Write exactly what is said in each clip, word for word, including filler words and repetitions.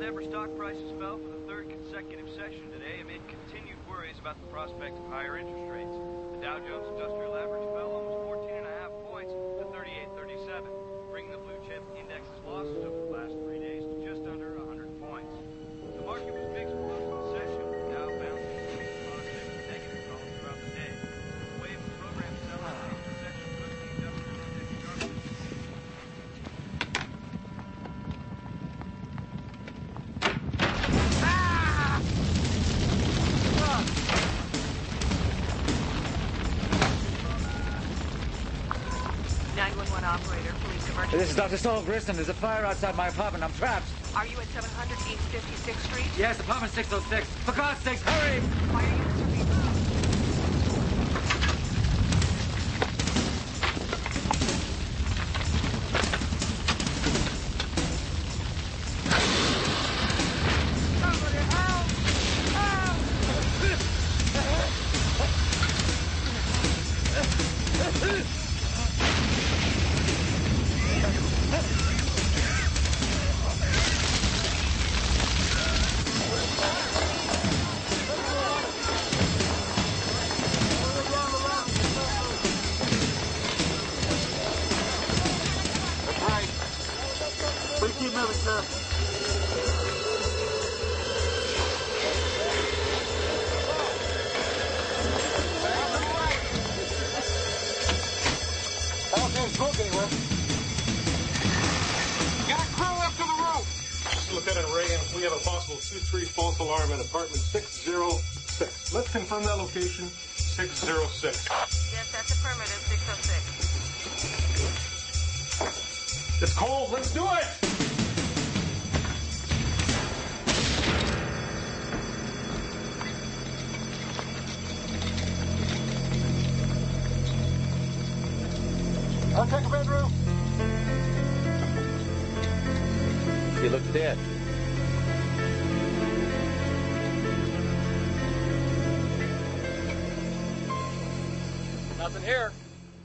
Denver stock prices fell for the third consecutive session today amid continued worries about the prospect of higher interest rates. The Dow Jones Industrial Average fell almost fourteen and a half points to thirty-eight thirty-seven, bringing the blue chip index's losses over the last three days to just under one hundred points. The market was mixed for most of the session, with Dow bouncing between positive and negative calls throughout the day. The wave of program selling late in the session pushed the industrial index sharply. nine one one operator, police emergency. This is Doctor Saul Grissom. There's a fire outside my apartment. I'm trapped. Are you at seven hundred East fifty-sixth Street? Yes, apartment six oh six. For God's sakes, hurry! Fire units are being moved. two three false alarm at apartment six oh six. Let's confirm that location, six oh six. Yes, that's affirmative, six oh six. It's cold, let's do it! I'll take a bedroom. You look dead. Nothing here.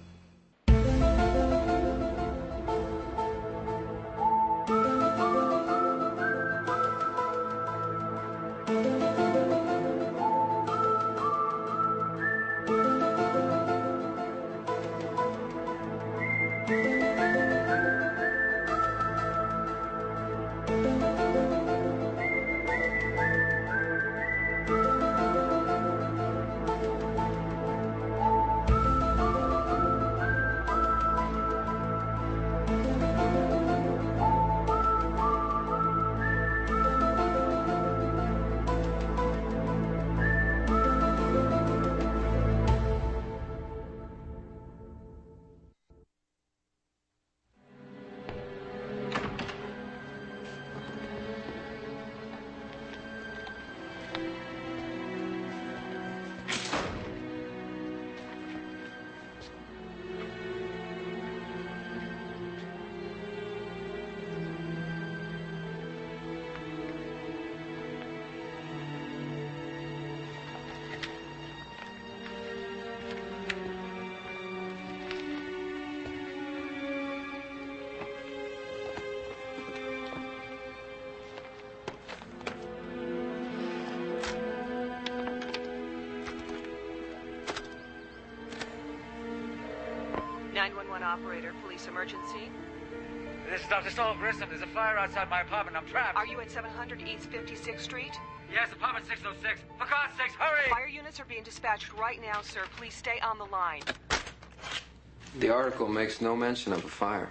nine one one operator, police emergency. This is Doctor Saul Grissom. There's a fire outside my apartment. I'm trapped. Are you at seven hundred East fifty-sixth Street? Yes, apartment six oh six. For God's sakes, hurry! Fire units are being dispatched right now, sir. Please stay on the line. The article makes no mention of a fire.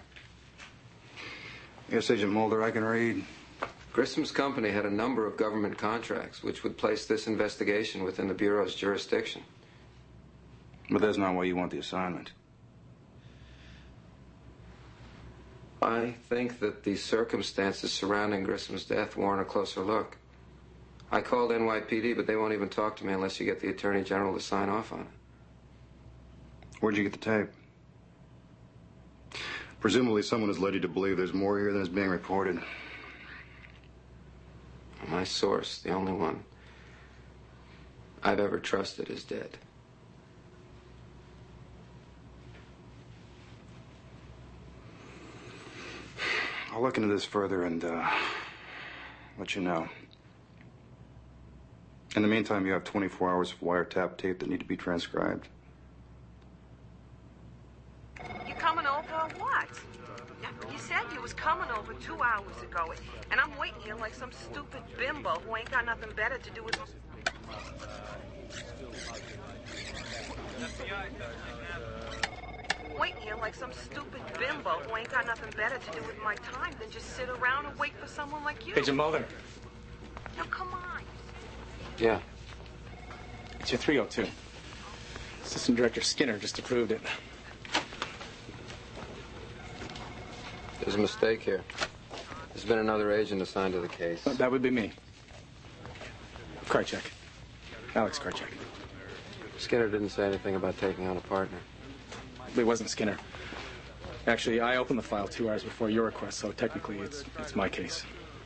Yes, Agent Mulder, I can read. Grissom's company had a number of government contracts which would place this investigation within the Bureau's jurisdiction. But that's not why you want the assignment. I think that the circumstances surrounding Grissom's death warrant a closer look. I called N Y P D, but they won't even talk to me unless you get the Attorney General to sign off on it. Where'd you get the tape? Presumably someone has led you to believe there's more here than is being reported. My source, the only one I've ever trusted, is dead. I'll look into this further and uh, let you know. In the meantime, you have twenty-four hours of wiretap tape that need to be transcribed. You coming over or what? You said you was coming over two hours ago, and I'm waiting here like some stupid bimbo who ain't got nothing better to do with... Waiting here like some stupid bimbo who ain't got nothing better to do with my time than just sit around and wait for someone like you. Agent Mulder. Now, come on. Yeah. It's your three oh two. Assistant Director Skinner just approved it. There's a mistake here. There's been another agent assigned to the case. Uh, that would be me. Karchek. Alex Karchek. Skinner didn't say anything about taking on a partner. It wasn't Skinner. Actually, I opened the file two hours before your request, so technically it's it's my case.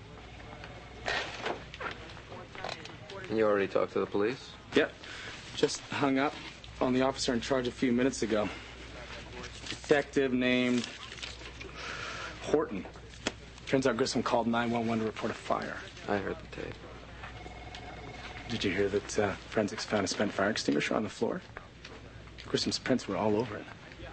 And you already talked to the police? Yep. Just hung up on the officer in charge a few minutes ago. Detective named Horton. Turns out Grissom called nine one one to report a fire. I heard the tape. Did you hear that uh, forensics found a spent fire extinguisher on the floor? Grissom's prints were all over it.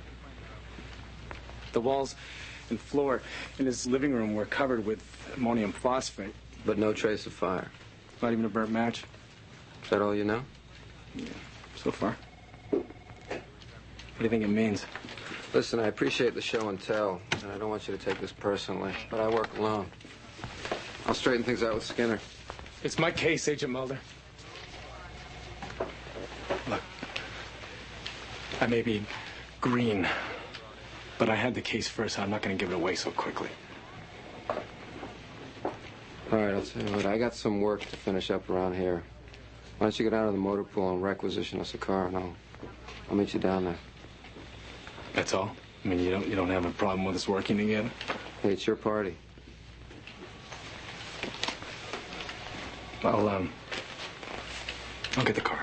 The walls and floor in his living room were covered with ammonium phosphate. But no trace of fire? Not even a burnt match. Is that all you know? Yeah, so far. What do you think it means? Listen, I appreciate the show and tell, and I don't want you to take this personally, but I work alone. I'll straighten things out with Skinner. It's my case, Agent Mulder. Look, I may be green, but I had the case first, so I'm not going to give it away so quickly. All right, I'll tell you what. I got some work to finish up around here. Why don't you get out of the motor pool and requisition us a car, and I'll, I'll meet you down there. That's all? I mean, you don't you don't have a problem with us working together? Hey, it's your party. I'll um, I'll get the car.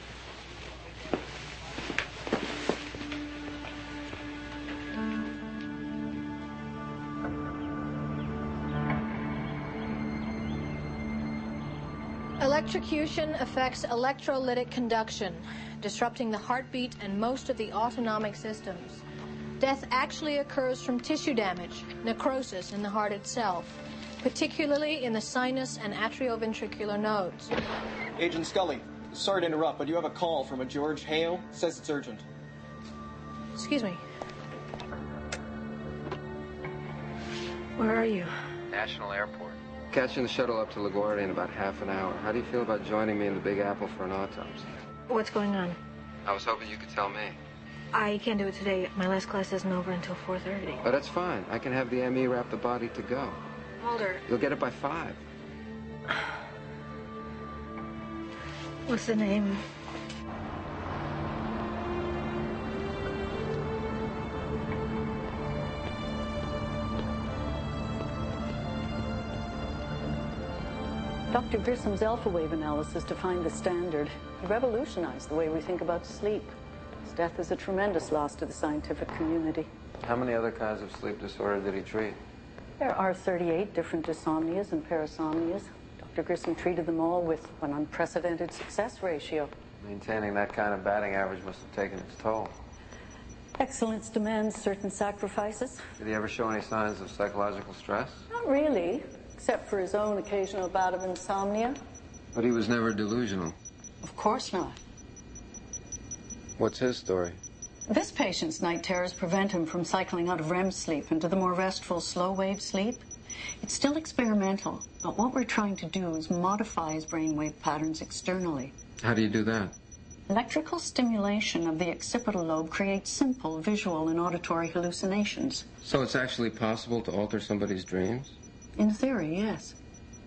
Electrocution affects electrolytic conduction, disrupting the heartbeat and most of the autonomic systems. Death actually occurs from tissue damage, necrosis in the heart itself, particularly in the sinus and atrioventricular nodes. Agent Scully, sorry to interrupt, but you have a call from a George Hale. Says it's urgent. Excuse me. Where are you? National Airport. Catching the shuttle up to LaGuardia in about half an hour. How do you feel about joining me in the Big Apple for an autopsy? What's going on? I was hoping you could tell me. I can't do it today. My last class isn't over until four thirty. Oh, that's fine. I can have the M E wrap the body to go. Mulder. You'll get it by five. What's the name? Doctor Grissom's alpha wave analysis defined the standard. It revolutionized the way we think about sleep. His death is a tremendous loss to the scientific community. How many other kinds of sleep disorder did he treat? There are thirty-eight different dysomnias and parasomnias. Doctor Grissom treated them all with an unprecedented success ratio. Maintaining that kind of batting average must have taken its toll. Excellence demands certain sacrifices. Did he ever show any signs of psychological stress? Not really, except for his own occasional bout of insomnia. But he was never delusional. Of course not. What's his story? This patient's night terrors prevent him from cycling out of R E M sleep into the more restful slow-wave sleep. It's still experimental, but what we're trying to do is modify his brainwave patterns externally. How do you do that? Electrical stimulation of the occipital lobe creates simple visual and auditory hallucinations. So it's actually possible to alter somebody's dreams? In theory, yes.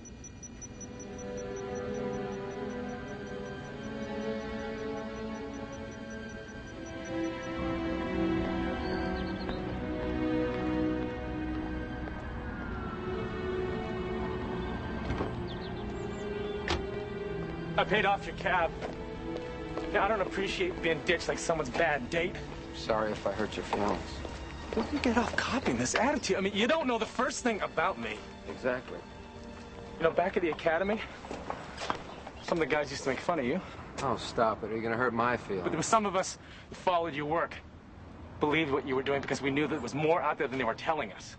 I paid off your cab. Now, I don't appreciate being ditched like someone's bad date. Sorry if I hurt your feelings. Where do you get off copying this attitude? I mean, you don't know the first thing about me. Exactly. You know, back at the academy, some of the guys used to make fun of you. Oh, stop it. Are you going to hurt my feelings? But there were some of us who followed your work, believed what you were doing because we knew that there was more out there than they were telling us.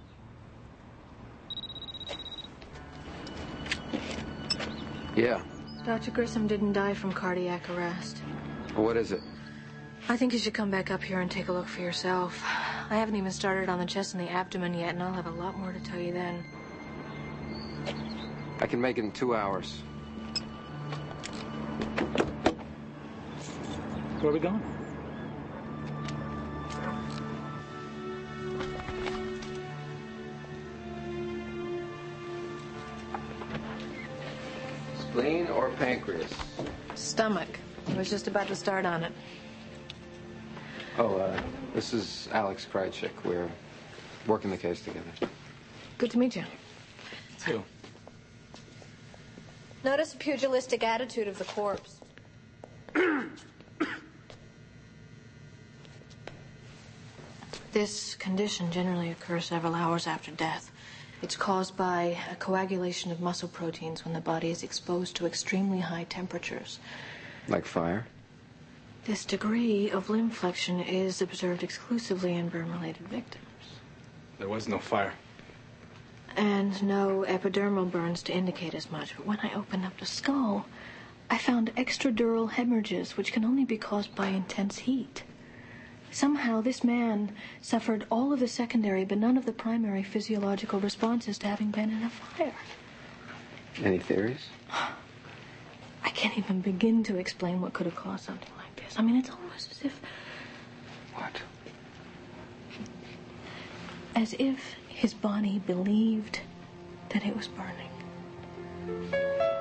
Yeah. Doctor Grissom didn't die from cardiac arrest. What is it? I think you should come back up here and take a look for yourself. I haven't even started on the chest and the abdomen yet, and I'll have a lot more to tell you then. I can make it in two hours. Where are we going? Spleen or pancreas? Stomach. I was just about to start on it. Oh, uh, this is Alex Krychek. We're working the case together. Good to meet you. Two. Notice the pugilistic attitude of the corpse. This condition generally occurs several hours after death. It's caused by a coagulation of muscle proteins when the body is exposed to extremely high temperatures. Like fire? This degree of limb flexion is observed exclusively in burn-related victims. There was no fire. And no epidermal burns to indicate as much. But when I opened up the skull, I found extradural hemorrhages, which can only be caused by intense heat. Somehow, this man suffered all of the secondary, but none of the primary physiological responses to having been in a fire. Any theories? I can't even begin to explain what could have caused something like this. I mean, it's almost as if... What? As if his body believed that it was burning.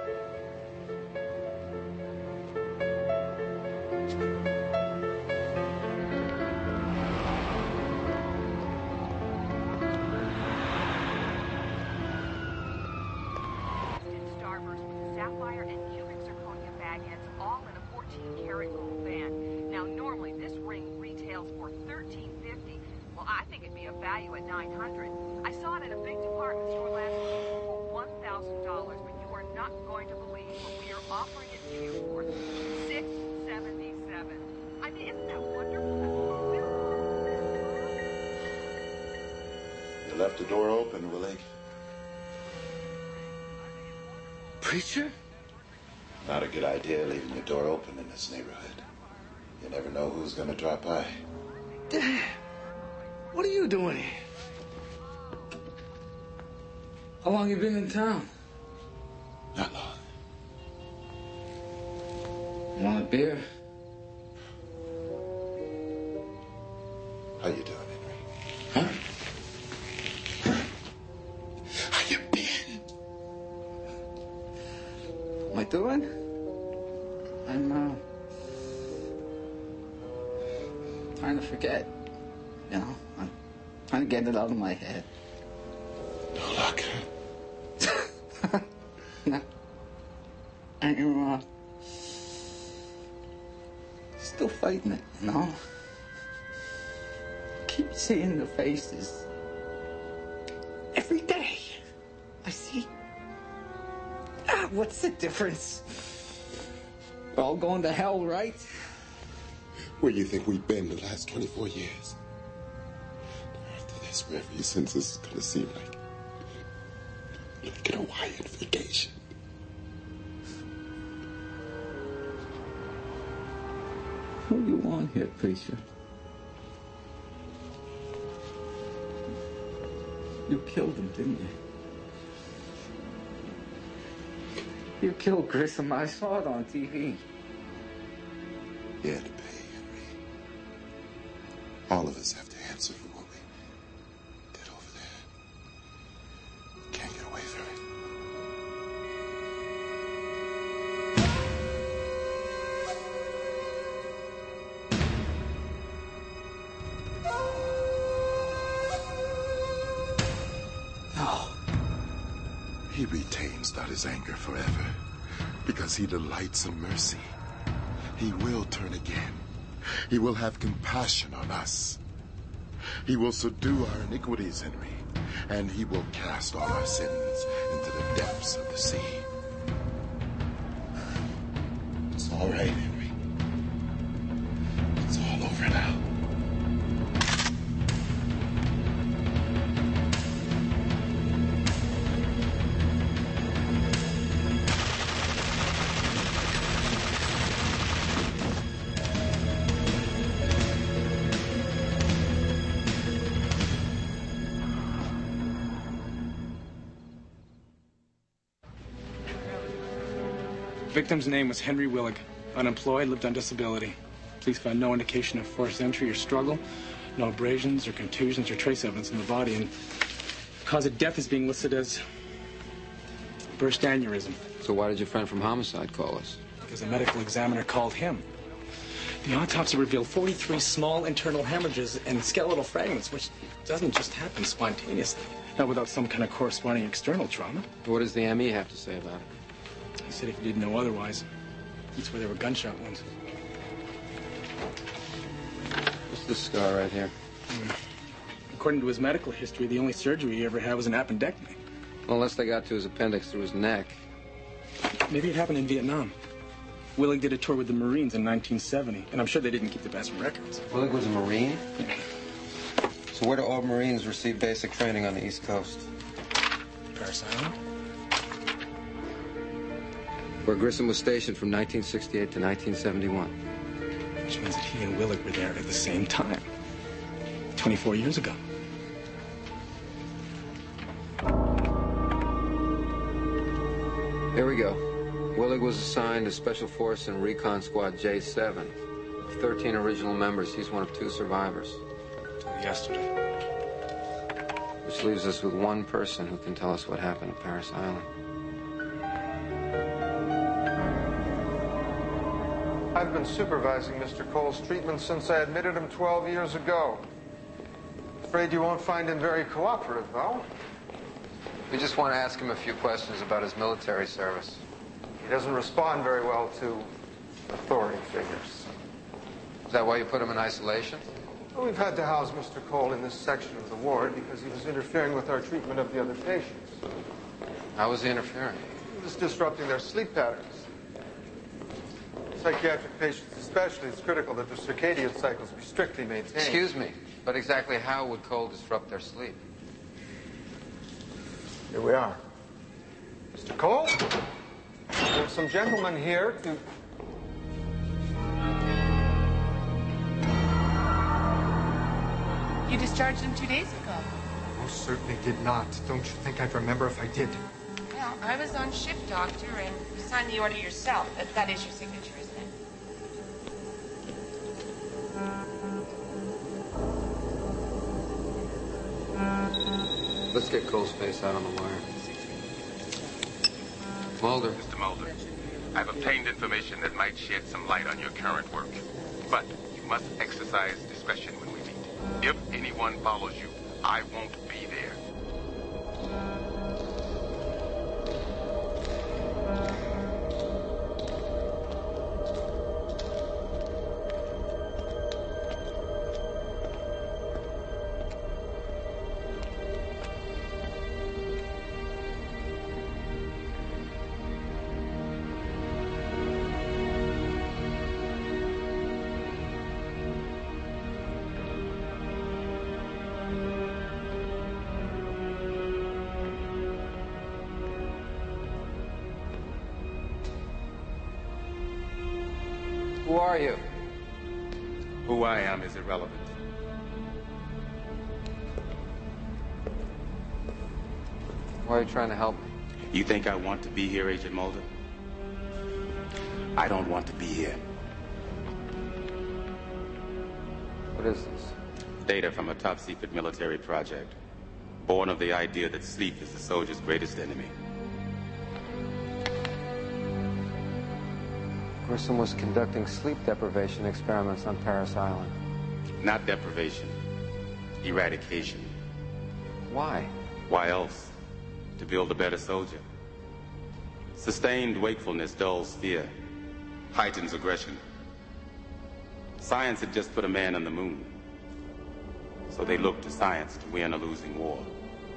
Starburst with sapphire and cubic zirconia baguettes, all in a fourteen karat gold band. Now, normally this ring retails for thirteen fifty. Well, I think it'd be a value at nine hundred. I saw it in a big department store last week for one thousand dollars, but you are not going to believe what we are offering it to you for six seventy-seven. I mean, isn't that wonderful? You left the door open, Willie. Preacher? Not a good idea leaving your door open in this neighborhood. You never know who's gonna drop by. Dad, what are you doing here? How long you been in town? Not long. Want a beer? How you doing, Henry? Huh? How you been? Am I doing? I'm, uh... trying to forget. You know, I'm trying to get it out of my head. No luck. No. And you're, uh... still fighting it, you know? Keep seeing the faces. Every day. I see... Ah, what's the difference? We're all going to hell, right? Where you think we've been the last twenty-four years? After this, wherever you sense this is gonna seem like... like an Hawaiian vacation. Who you want here, preacher? You killed him, didn't you? You killed Grissom. I saw it on T V. You had to pay, Henry. All of us have to answer for what we did over there. Can't get away from it. No. He retains not his anger forever, because he delights in mercy. He will turn again. He will have compassion on us. He will subdue our iniquities, Henry. and he will cast all our sins into the depths of the sea. It's all right, Henry. It's all over now. The victim's name was Henry Willig. Unemployed, lived on disability. Police found no indication of forced entry or struggle, no abrasions or contusions or trace evidence in the body, and cause of death is being listed as burst aneurysm. So why did your friend from Homicide call us? Because a medical examiner called him. The autopsy revealed forty-three small internal hemorrhages and skeletal fragments, which doesn't just happen spontaneously, not without some kind of corresponding external trauma. What does the M E have to say about it? He said if he didn't know otherwise, that's where there were gunshot wounds. What's this scar right here? Mm. According to his medical history, the only surgery he ever had was an appendectomy. Well, unless they got to his appendix through his neck. Maybe it happened in Vietnam. Willig did a tour with the Marines in nineteen seventy, and I'm sure they didn't keep the best records. Willig was a Marine? Yeah. So where do all Marines receive basic training on the East Coast? Parris Island. Where Grissom was stationed from nineteen sixty-eight to nineteen seventy-one. Which means that he and Willig were there at the same time. twenty-four years ago. Here we go. Willig was assigned to Special Force and Recon Squad J seven. Of thirteen original members, he's one of two survivors. Until yesterday. Which leaves us with one person who can tell us what happened at Parris Island. I've been supervising Mister Cole's treatment since I admitted him twelve years ago. Afraid you won't find him very cooperative, though. We just want to ask him a few questions about his military service. He doesn't respond very well to authority figures. Is that why you put him in isolation? Well, we've had to house Mister Cole in this section of the ward because he was interfering with our treatment of the other patients. How was he interfering? He was disrupting their sleep patterns. Psychiatric patients especially, it's critical that their circadian cycles be strictly maintained. Excuse me, but exactly how would Cole disrupt their sleep? Here we are. Mister Cole, there's some gentlemen here to... You discharged him two days ago. Most certainly did not. Don't you think I'd remember if I did? Well, I was on shift, Doctor, and you signed the order yourself. That, that is your signature, isn't it? Let's get Cole's face out on the wire. Mulder. Mister Mulder, I've obtained information that might shed some light on your current work. But you must exercise discretion when we meet. If anyone follows you, I won't be there. Who are you? Who I am is irrelevant. Why are you trying to help me? You think I want to be here, Agent Mulder? I don't want to be here. What is this? Data from a top-secret military project, born of the idea that sleep is the soldier's greatest enemy. Grissom was conducting sleep deprivation experiments on Parris Island. Not deprivation. Eradication. Why? Why else? To build a better soldier. Sustained wakefulness dulls fear, heightens aggression. Science had just put a man on the moon. So they looked to science to win a losing war.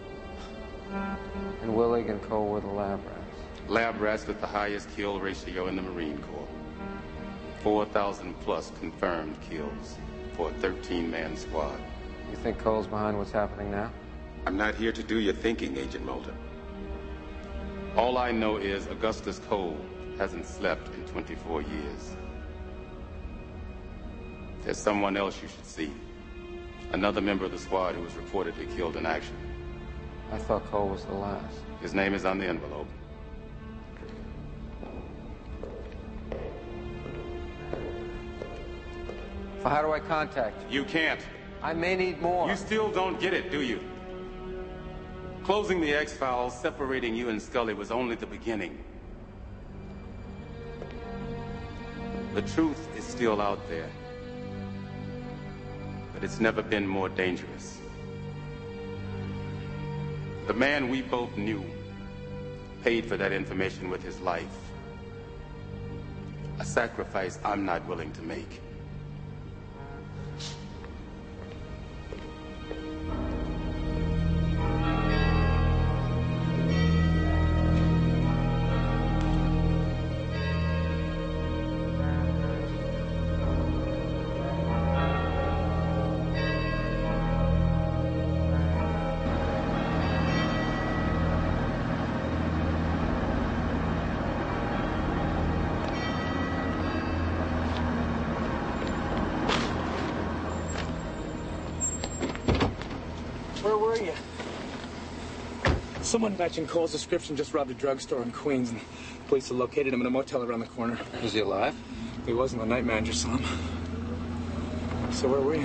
And Willig and Cole were the lab rats. Lab rats with the highest kill ratio in the Marine Corps. four thousand plus confirmed kills for a thirteen-man squad. You think Cole's behind what's happening now? I'm not here to do your thinking, Agent Mulder. All I know is Augustus Cole hasn't slept in twenty-four years. There's someone else you should see. Another member of the squad who was reportedly killed in action. I thought Cole was the last. His name is on the envelope. So how do I contact you? You can't. I may need more. You still don't get it, do you? Closing the X-Files, separating you and Scully was only the beginning. The truth is still out there. But it's never been more dangerous. The man we both knew paid for that information with his life. A sacrifice I'm not willing to make. Someone matching Cole's description just robbed a drugstore in Queens, and police have located him in a motel around the corner. Is he alive? He wasn't. The night manager saw him. So where were you?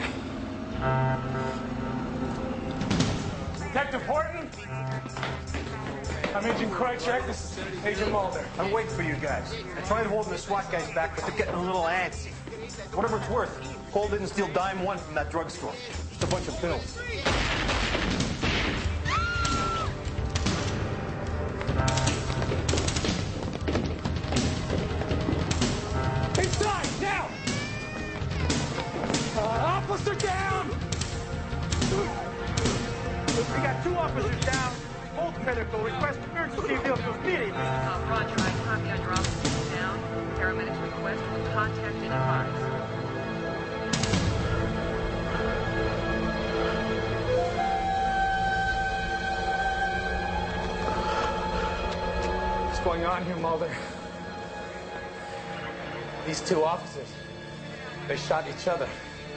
Detective Horton? I'm Agent Krychek. This is Agent Mulder. I'm waiting for you guys. I tried holding the SWAT guys back, but they're getting a little antsy. Whatever it's worth, Cole didn't steal dime one from that drugstore. Just a bunch of pills. Officer down! We got two officers down. Both medical. Request emergency vehicles immediately. Uh, Roger, I copy on your officers down. Paramedics request will contact and advise. What's going on here, Mulder? These two officers, they shot each other.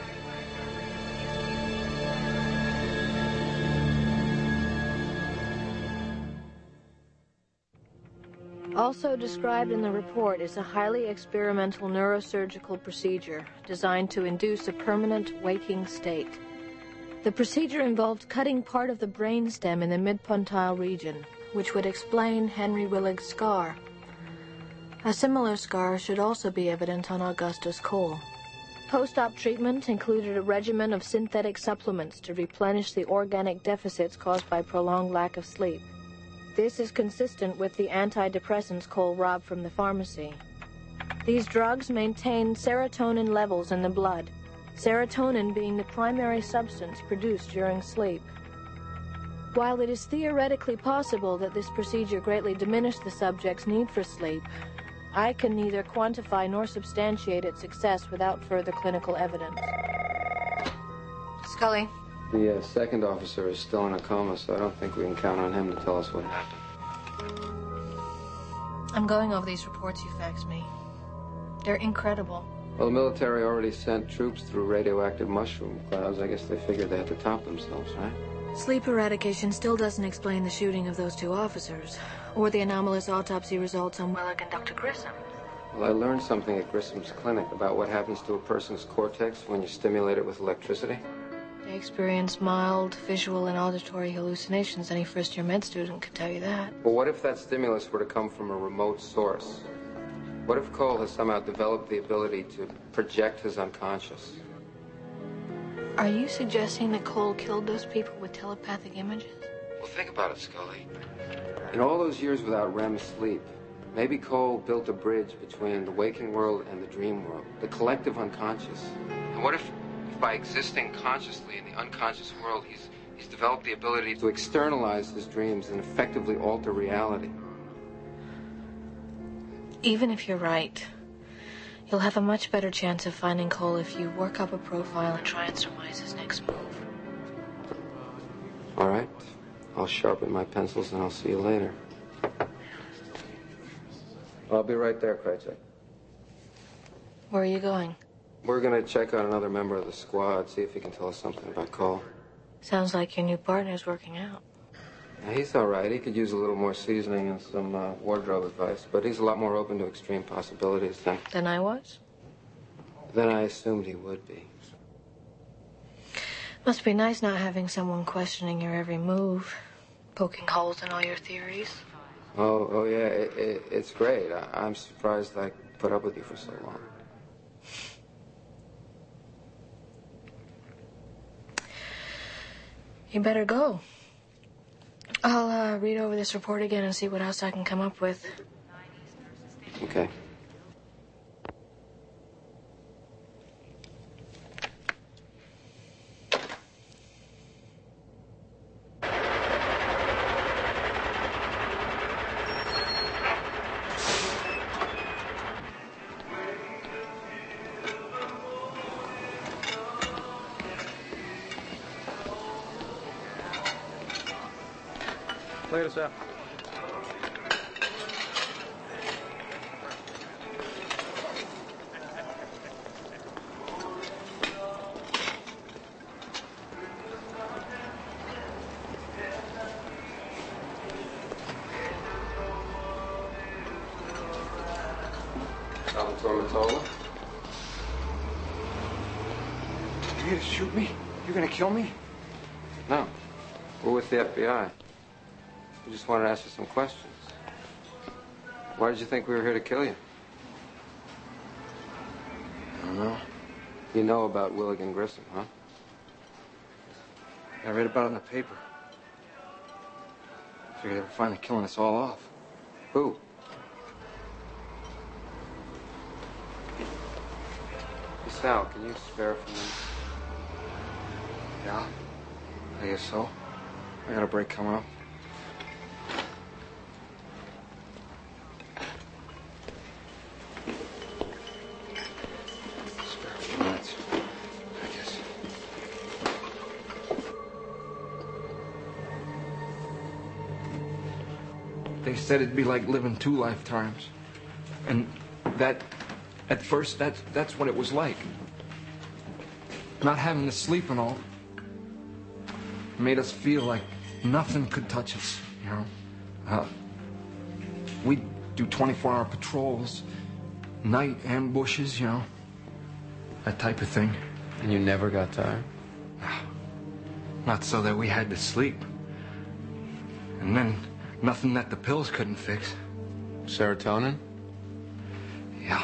Also described in the report is a highly experimental neurosurgical procedure designed to induce a permanent waking state. The procedure involved cutting part of the brainstem in the mid-pontile region, which would explain Henry Willig's scar. A similar scar should also be evident on Augustus Cole. Post-op treatment included a regimen of synthetic supplements to replenish the organic deficits caused by prolonged lack of sleep. This is consistent with the antidepressants Cole robbed from the pharmacy. These drugs maintain serotonin levels in the blood, serotonin being the primary substance produced during sleep. While it is theoretically possible that this procedure greatly diminished the subject's need for sleep, I can neither quantify nor substantiate its success without further clinical evidence. Scully. The uh, second officer is still in a coma, so I don't think we can count on him to tell us what happened. I'm going over these reports you faxed me. They're incredible. Well, the military already sent troops through radioactive mushroom clouds. I guess they figured they had to top themselves, right? Sleep eradication still doesn't explain the shooting of those two officers, or the anomalous autopsy results on Willig and Doctor Grissom. Well, I learned something at Grissom's clinic about what happens to a person's cortex when you stimulate it with electricity. They experience mild visual and auditory hallucinations. Any first-year med student could tell you that. But what if that stimulus were to come from a remote source? What if Cole has somehow developed the ability to project his unconscious? Are you suggesting that Cole killed those people with telepathic images? Well, think about it, Scully. In all those years without R E M sleep, maybe Cole built a bridge between the waking world and the dream world, the collective unconscious. And what if, if by existing consciously in the unconscious world, he's He's developed the ability to externalize his dreams and effectively alter reality. Even if you're right, you'll have a much better chance of finding Cole if you work up a profile and try and surmise his next move. All right. I'll sharpen my pencils and I'll see you later. I'll be right there, Krychek. Where are you going? We're going to check out another member of the squad, see if he can tell us something about Cole. Sounds like your new partner's working out. Now, he's all right. He could use a little more seasoning and some uh, wardrobe advice, but he's a lot more open to extreme possibilities than... Than I was? Than I assumed he would be. Must be nice not having someone questioning your every move, poking holes in all your theories. Oh, oh yeah, it, it, it's great. I, I'm surprised I put up with you for so long. You better go. I'll uh, read over this report again and see what else I can come up with. Okay. Later, sir. Salvatore Matola? You here to shoot me? You're gonna kill me? No. We're with the F B I. We just wanted to ask you some questions. Why did you think we were here to kill you? I don't know. You know about Willigan Grissom, huh? I read about it in the paper. Figured they were finally killing us all off. Who? Hey, Sal, can you spare a few minutes? Yeah, I guess so. I got a break coming up. Spare a few minutes, I guess. They said it'd be like living two lifetimes. And that, at first, that's, that's what it was like. Not having to sleep and all. Made us feel like nothing could touch us, you know. Uh, we'd do twenty-four hour patrols, night ambushes, you know. That type of thing. And you never got tired? Not so that we had to sleep. And then nothing that the pills couldn't fix. Serotonin? Yeah.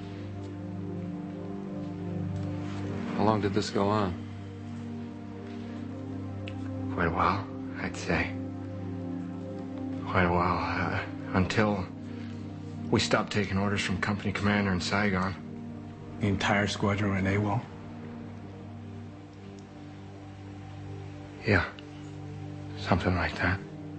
How long did this go on? Quite a while, I'd say. Quite a while. Uh, until we stopped taking orders from company commander in Saigon. The entire squadron went AWOL? Yeah. Something like that.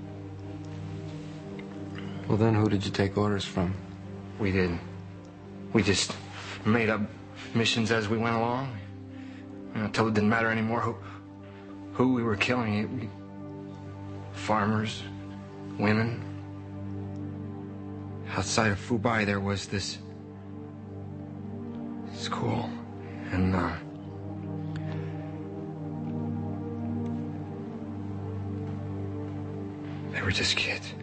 Well, then who did you take orders from? We didn't. We just made up missions as we went along. You know, until it didn't matter anymore who, who we were killing. It, we, farmers, women. Outside of Fubai, there was this school, and uh, they were just kids.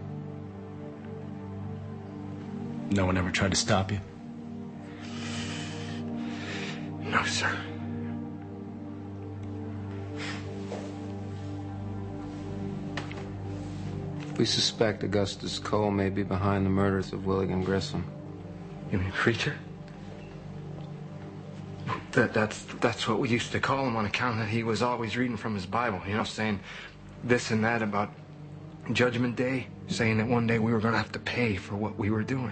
No one ever tried to stop you? No, sir. We suspect Augustus Cole may be behind the murders of Willigan Grissom. You mean Preacher? That, that's, that's what we used to call him on account that he was always reading from his Bible, you know, saying this and that about Judgment Day, saying that one day we were going to have to pay for what we were doing.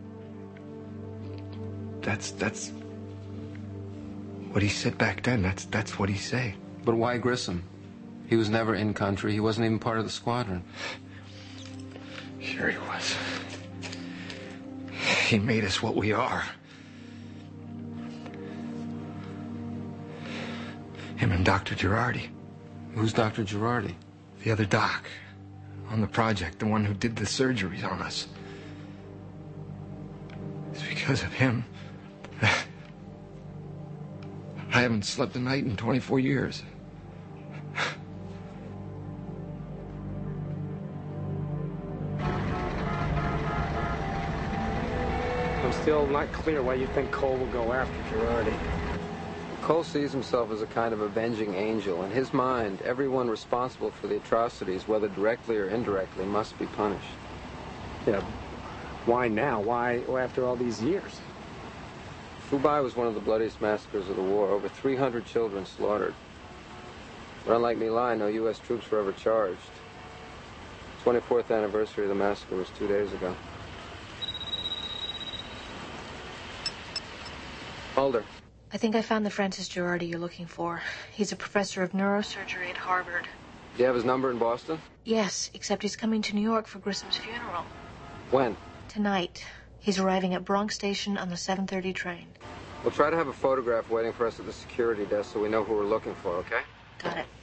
That's, that's what he said back then. That's, that's what he said. But why Grissom? He was never in country. He wasn't even part of the squadron. Sure he was. He made us what we are. Him and Doctor Girardi. Who's Doctor Girardi? The other doc on the project, the one who did the surgeries on us. It's because of him. I haven't slept a night in twenty-four years. I'm still not clear why you think Cole will go after Girardi. Cole sees himself as a kind of avenging angel. In his mind, everyone responsible for the atrocities, whether directly or indirectly, must be punished. Yeah, why now? Why after all these years? Fubai was one of the bloodiest massacres of the war. Over three hundred children slaughtered. But unlike My Lai, no U S troops were ever charged. The twenty-fourth anniversary of the massacre was two days ago. Mulder. I think I found the Francis Girardi you're looking for. He's a professor of neurosurgery at Harvard. Do you have his number in Boston? Yes, except he's coming to New York for Grissom's funeral. When? Tonight. He's arriving at Bronx Station on the seven thirty train. We'll try to have a photograph waiting for us at the security desk so we know who we're looking for, okay? Got it.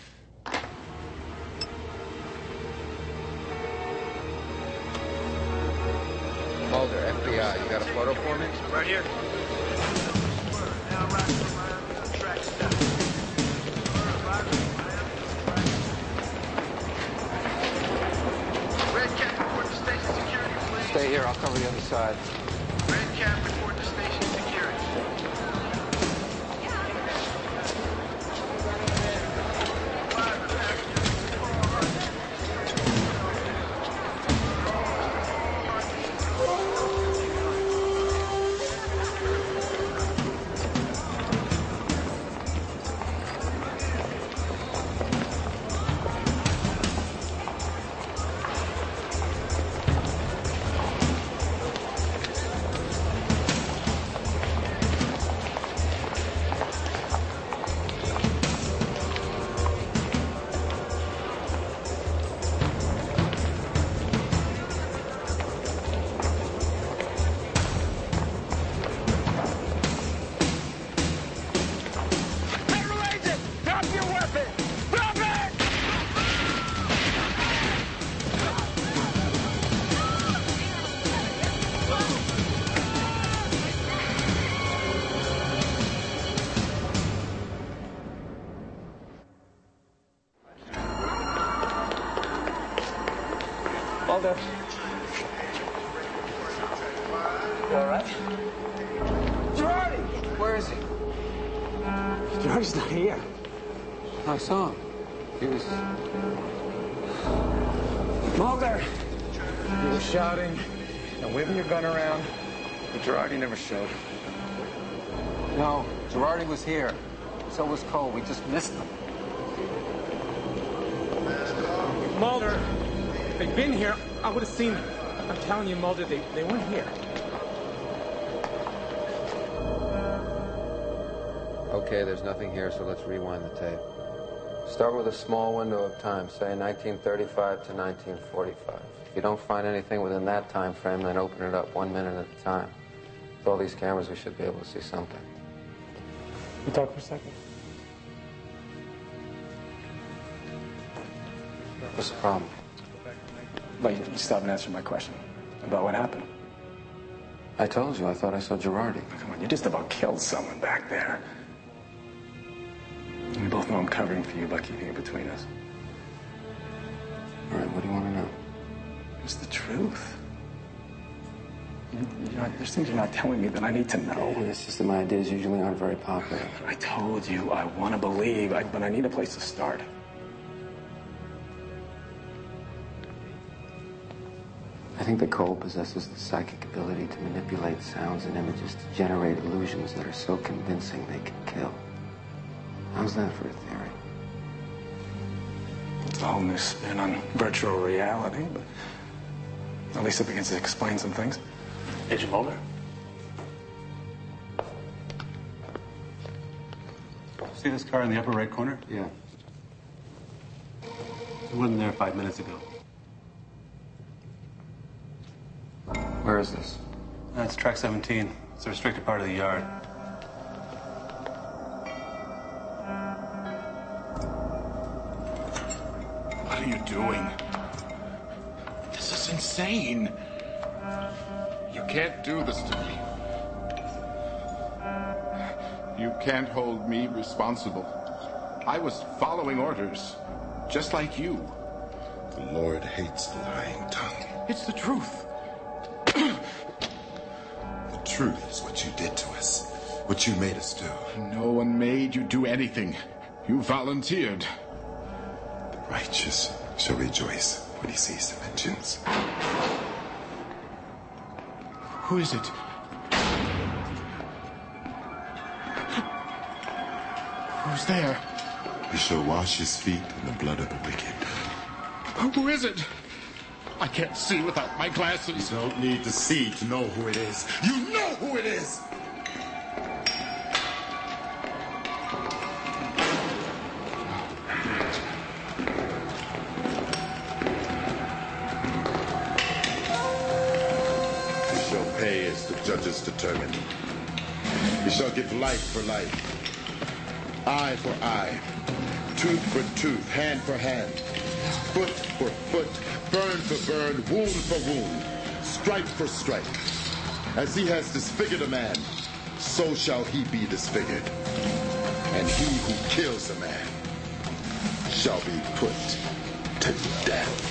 Mulder, F B I, you got a photo for me? Right here. Red Cap, report to station security, please. Stay here, I'll cover the other side. Red Cap, report to station security. Mulder. You all right? Girardi! Where is he? Girardi's not here. I saw him. He was... Mulder! You were shouting and waving your gun around, but Girardi never showed. No, Girardi was here. So was Cole. We just missed him. Mulder! If they'd been here, I would have seen them. I'm telling you, Mulder, they, they weren't here. Okay, there's nothing here, so let's rewind the tape. Start with a small window of time, say nineteen thirty-five to nineteen forty-five. If you don't find anything within that time frame, then open it up one minute at a time. With all these cameras, we should be able to see something. You talk for a second. What's the problem? Like, you stop and answer my question about what happened. I told you, I thought I saw Girardi. Come on, you just about killed someone back there. We both know I'm covering for you by keeping it between us. All right, what do you want to know? It's the truth. You, you know, there's things you're not telling me that I need to know. Yeah, it's just that my ideas usually aren't very popular. I told you I want to believe, I, but I need a place to start. I think that Cole possesses the psychic ability to manipulate sounds and images to generate illusions that are so convincing they can kill. How's that for a theory? It's a whole new spin on virtual reality, but at least it begins to explain some things. Agent Mulder? See this car in the upper right corner? Yeah. He wasn't there five minutes ago. Where is this? That's track seventeen. It's a restricted part of the yard. What are you doing? This is insane. You can't do this to me. You can't hold me responsible. I was following orders, just like you. The Lord hates the lying tongue. It's the truth. The truth is what you did to us, what you made us do. No one made you do anything. You volunteered. The righteous shall rejoice when he sees the vengeance. Who is it? Who's there? He shall wash his feet in the blood of the wicked. Who is it? I can't see without my glasses. You don't need to see to know who it is. You know who it is! He shall pay as the judges determine. He shall give life for life, eye for eye, tooth for tooth, hand for hand, foot for foot, burn for burn, wound for wound, stripe for stripe. As he has disfigured a man, so shall he be disfigured. And he who kills a man shall be put to death.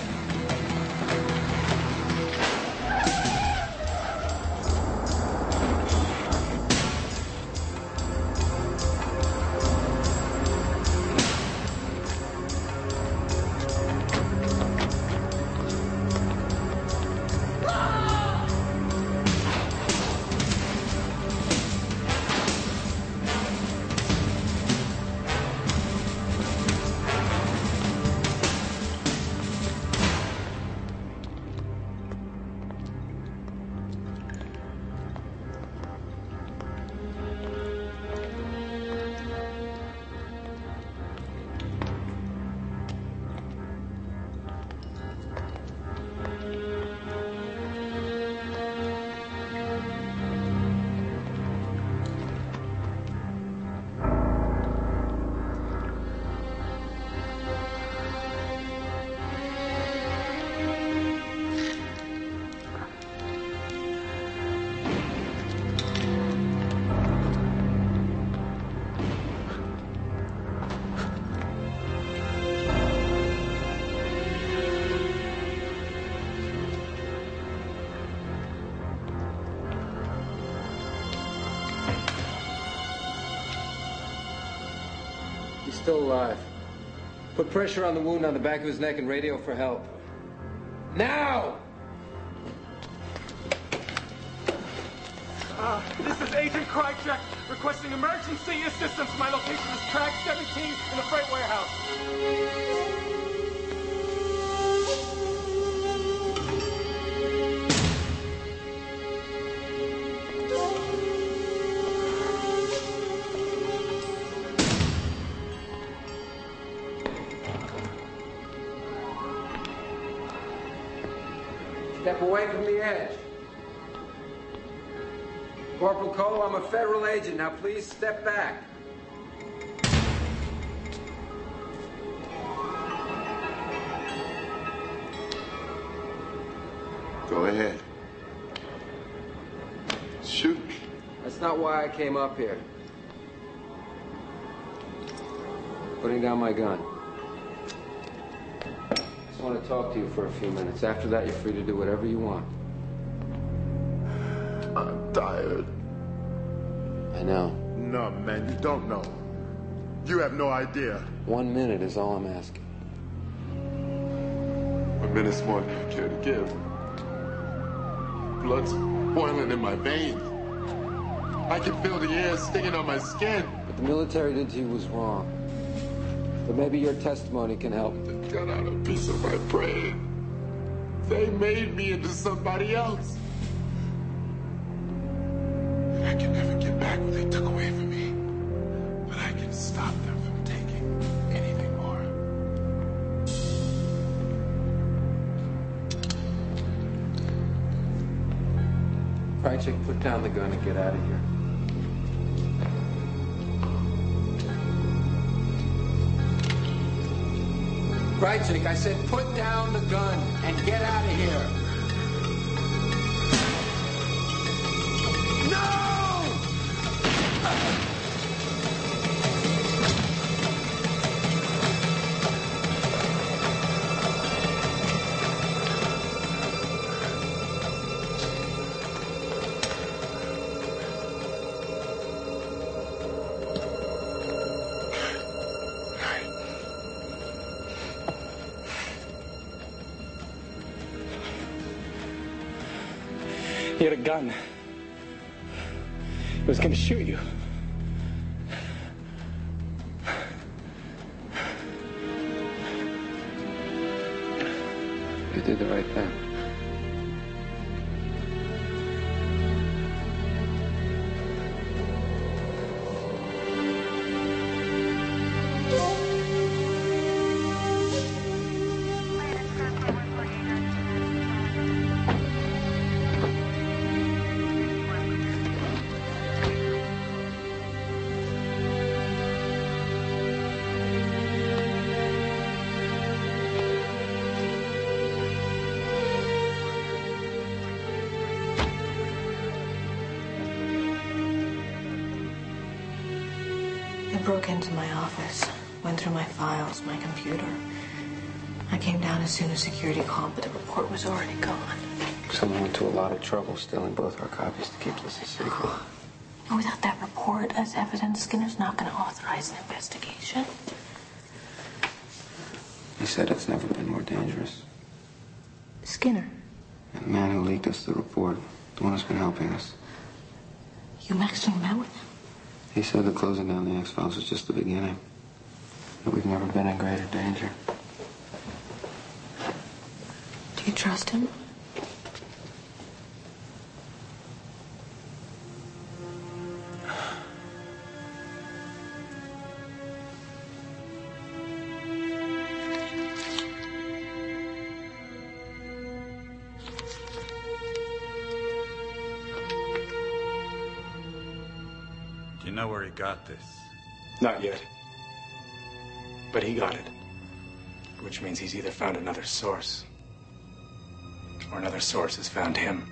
Still alive. Put pressure on the wound on the back of his neck and radio for help. Now! Uh, this is Agent Krychek requesting emergency assistance. My location is track seventeen in the freight warehouse. Step away from the edge. Corporal Cole, I'm a federal agent. Now please step back. Go ahead. Shoot me. That's not why I came up here. Putting down my gun. I just want to talk to you for a few minutes. After that, you're free to do whatever you want. I'm tired. I know. No, man, you don't know. You have no idea. One minute is all I'm asking. One minute's more than I care to give. Blood's boiling in my veins. I can feel the air stinging on my skin. What the military did to you was wrong. But maybe your testimony can help. They cut out a piece of my brain. They made me into somebody else. And I can never get back what they took away from me. But I can stop them from taking anything more. Krychek, put down the gun and get out of here. Krychek, I said put down the gun and get out of here. No! He had a gun. He was going to shoot you. You did the right thing. They broke into my office, went through my files, my computer. I came down as soon as security called, but the report was already gone. Someone went to a lot of trouble stealing both our copies to keep this a secret. And without that report as evidence, Skinner's not going to authorize an investigation. He said it's never been more dangerous. Skinner? And the man who leaked us the report, the one who's been helping us. You actually met with him? He said that closing down the X-Files was just the beginning. That we've never been in greater danger. Do you trust him? You know where he got this? Not yet. But he got it. Which means he's either found another source, or another source has found him.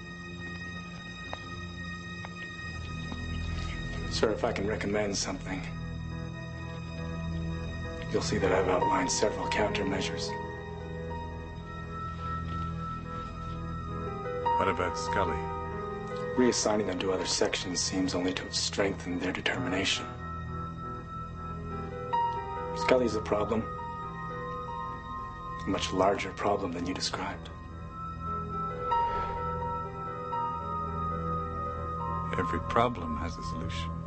Sir, if I can recommend something, you'll see that I've outlined several countermeasures. What about Scully? Reassigning them to other sections seems only to strengthen their determination. Scully's a problem. A much larger problem than you described. Every problem has a solution.